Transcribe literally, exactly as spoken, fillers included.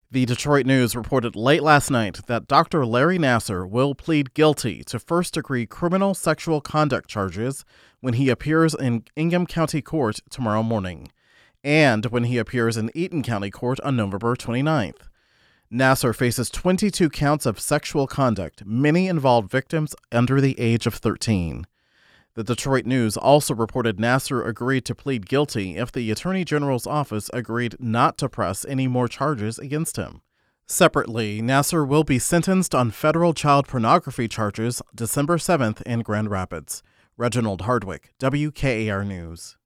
The Detroit News reported late last night that Doctor Larry Nassar will plead guilty to first-degree criminal sexual conduct charges when he appears in Ingham County Court tomorrow morning, and when he appears in Eaton County Court on November twenty-ninth. Nassar faces twenty-two counts of sexual conduct, many involved victims under the age of thirteen. The Detroit News also reported Nassar agreed to plead guilty if the Attorney General's office agreed not to press any more charges against him. Separately, Nassar will be sentenced on federal child pornography charges December seventh in Grand Rapids. Reginald Hardwick, W K A R News.